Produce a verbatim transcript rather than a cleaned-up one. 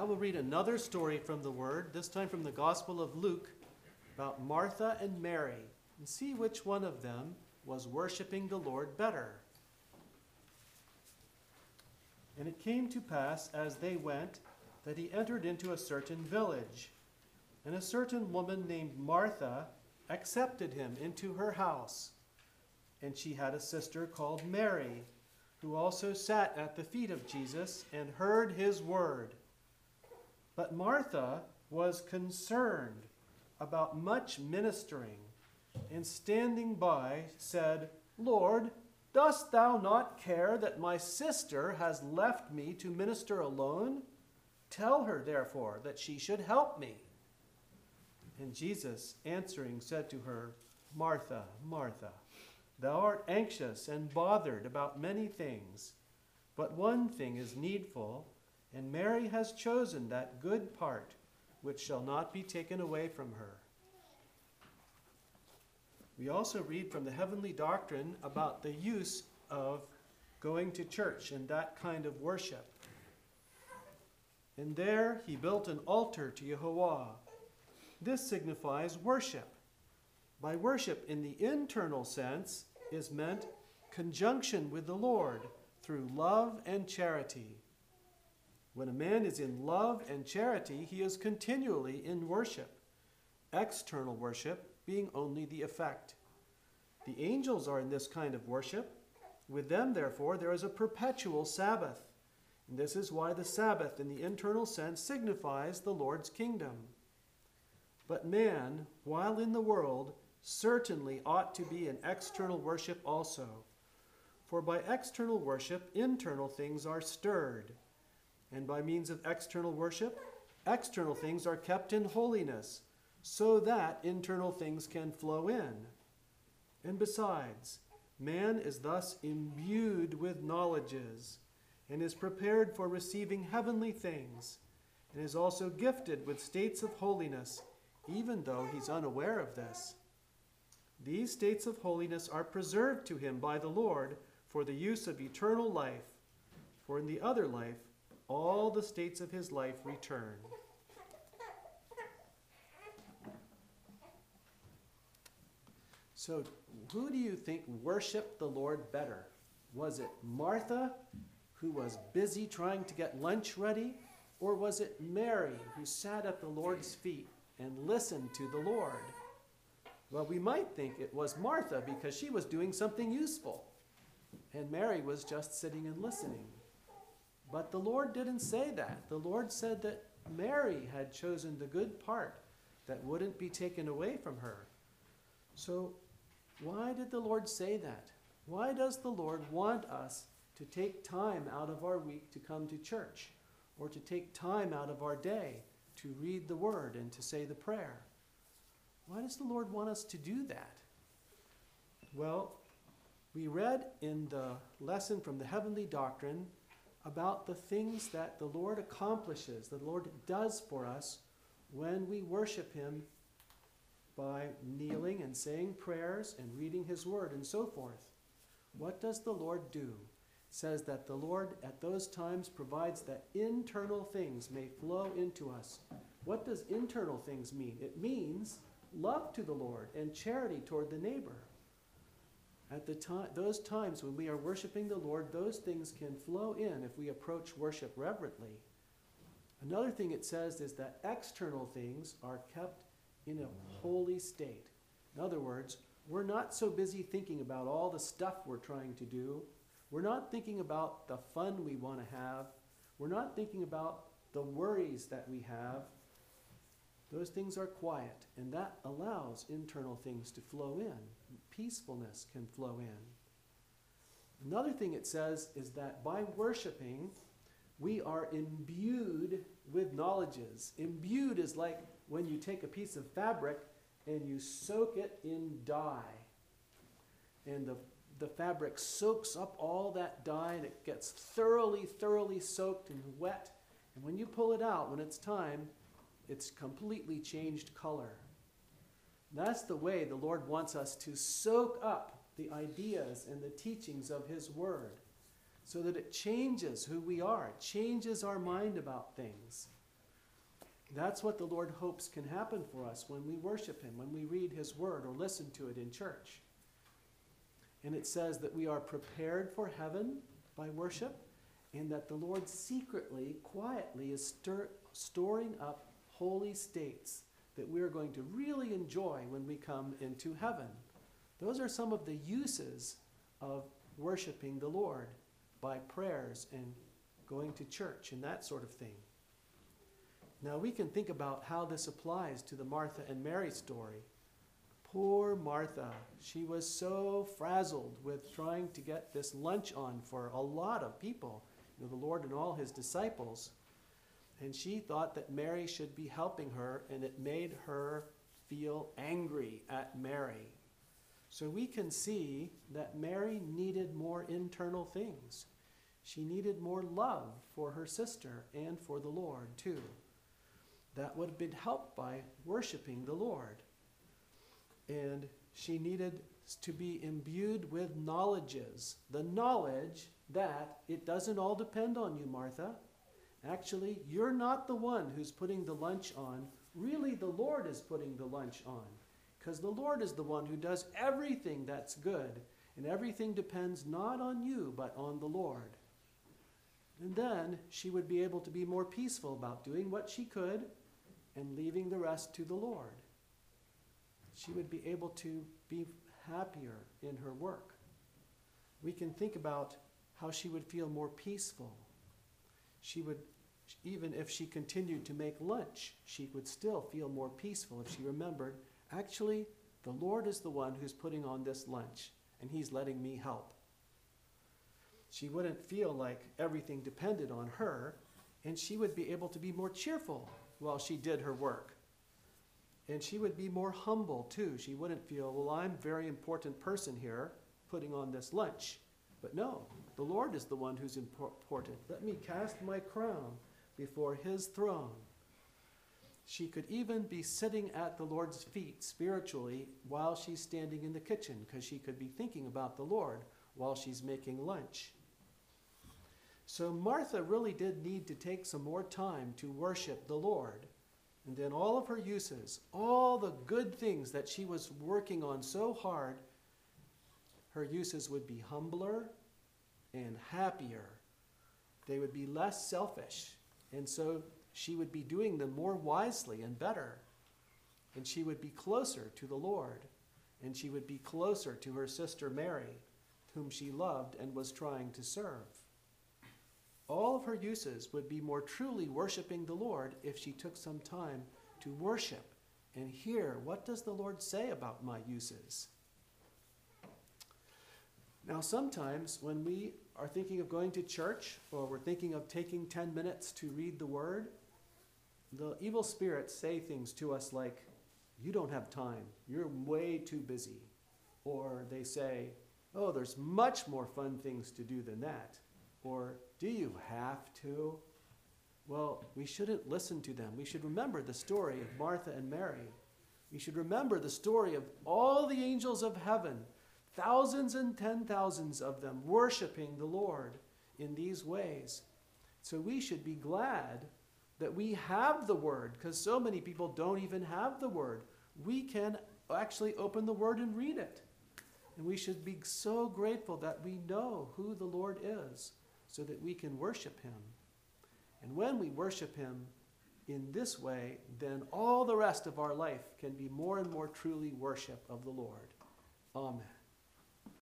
we'll read another story from the Word, this time from the Gospel of Luke, about Martha and Mary, and see which one of them was worshiping the Lord better. And it came to pass, as they went, that he entered into a certain village. And a certain woman named Martha accepted him into her house. And she had a sister called Mary, who also sat at the feet of Jesus and heard his word. But Martha was concerned about much ministering, and standing by said, Lord, dost thou not care that my sister has left me to minister alone? Tell her, therefore, that she should help me. And Jesus, answering, said to her, Martha, Martha, thou art anxious and bothered about many things, but one thing is needful, and Mary has chosen that good part, which shall not be taken away from her. We also read from the Heavenly Doctrine about the use of going to church and that kind of worship. And there he built an altar to Yehovah. This signifies worship. By worship in the internal sense is meant conjunction with the Lord through love and charity. When a man is in love and charity, he is continually in worship, external worship being only the effect. The angels are in this kind of worship. With them, therefore, there is a perpetual Sabbath. And this is why the Sabbath in the internal sense signifies the Lord's kingdom. But man, while in the world, certainly ought to be in external worship also. For by external worship, internal things are stirred. And by means of external worship, external things are kept in holiness, so that internal things can flow in. And besides, man is thus imbued with knowledges, and is prepared for receiving heavenly things, and is also gifted with states of holiness, even though he's unaware of this. These states of holiness are preserved to him by the Lord for the use of eternal life, for in the other life, all the states of his life return. So, who do you think worshiped the Lord better? Was it Martha, who was busy trying to get lunch ready? Or was it Mary, who sat at the Lord's feet and listened to the Lord? Well, we might think it was Martha because she was doing something useful, and Mary was just sitting and listening. But the Lord didn't say that. The Lord said that Mary had chosen the good part that wouldn't be taken away from her. So why did the Lord say that? Why does the Lord want us to take time out of our week to come to church, or to take time out of our day to read the Word and to say the prayer? Why does the Lord want us to do that? Well, we read in the lesson from the Heavenly Doctrine about the things that the Lord accomplishes, the Lord does for us when we worship Him by kneeling and saying prayers and reading His Word and so forth. What does the Lord do? It says that the Lord at those times provides that internal things may flow into us. What does internal things mean? It means love to the Lord and charity toward the neighbor. At the time, those times when we are worshiping the Lord, those things can flow in if we approach worship reverently. Another thing it says is that external things are kept in a holy state. In other words, we're not so busy thinking about all the stuff we're trying to do. We're not thinking about the fun we want to have. We're not thinking about the worries that we have. Those things are quiet, and that allows internal things to flow in. Peacefulness can flow in. Another thing it says is that by worshiping, we are imbued with knowledges. Imbued is like when you take a piece of fabric and you soak it in dye. And the, the fabric soaks up all that dye, and it gets thoroughly, thoroughly soaked and wet. And when you pull it out, when it's time, it's completely changed color. That's the way the Lord wants us to soak up the ideas and the teachings of His Word, so that it changes who we are. It changes our mind about things. That's what the Lord hopes can happen for us when we worship him, when we read his word or listen to it in church. And it says that we are prepared for heaven by worship, and that the Lord secretly, quietly is stir- storing up holy states that we are going to really enjoy when we come into heaven. Those are some of the uses of worshiping the Lord by prayers and going to church and that sort of thing. Now we can think about how this applies to the Martha and Mary story. Poor Martha, she was so frazzled with trying to get this lunch on for a lot of people, you know, the Lord and all his disciples. And she thought that Mary should be helping her, and it made her feel angry at Mary. So we can see that Mary needed more internal things. She needed more love for her sister and for the Lord too. That would have been helped by worshiping the Lord. And she needed to be imbued with knowledges. The knowledge that it doesn't all depend on you, Martha. Actually, you're not the one who's putting the lunch on. Really, the Lord is putting the lunch on. Because the Lord is the one who does everything that's good. And everything depends not on you, but on the Lord. And then she would be able to be more peaceful about doing what she could and leaving the rest to the Lord. She would be able to be happier in her work. We can think about how she would feel more peaceful. She would, even if she continued to make lunch, she would still feel more peaceful if she remembered, actually, the Lord is the one who's putting on this lunch, and he's letting me help. She wouldn't feel like everything depended on her, and she would be able to be more cheerful while she did her work. And she would be more humble too. She wouldn't feel, well, I'm a very important person here putting on this lunch. But no, the Lord is the one who's important. Let me cast my crown before his throne. She could even be sitting at the Lord's feet spiritually while she's standing in the kitchen, because she could be thinking about the Lord while she's making lunch. So Martha really did need to take some more time to worship the Lord. And then all of her uses, all the good things that she was working on so hard, her uses would be humbler and happier. They would be less selfish. And so she would be doing them more wisely and better. And she would be closer to the Lord. And she would be closer to her sister Mary, whom she loved and was trying to serve. All of her uses would be more truly worshiping the Lord if she took some time to worship and hear, what does the Lord say about my uses? Now, sometimes when we are thinking of going to church, or we're thinking of taking ten minutes to read the Word, the evil spirits say things to us like, you don't have time, you're way too busy. Or they say, oh, there's much more fun things to do than that. Or, do you have to? Well, we shouldn't listen to them. We should remember the story of Martha and Mary. We should remember the story of all the angels of heaven, thousands and ten thousands of them worshiping the Lord in these ways. So we should be glad that we have the Word, because so many people don't even have the Word. We can actually open the Word and read it. And we should be so grateful that we know who the Lord is, so that we can worship him. And when we worship him in this way, then all the rest of our life can be more and more truly worship of the Lord. Amen.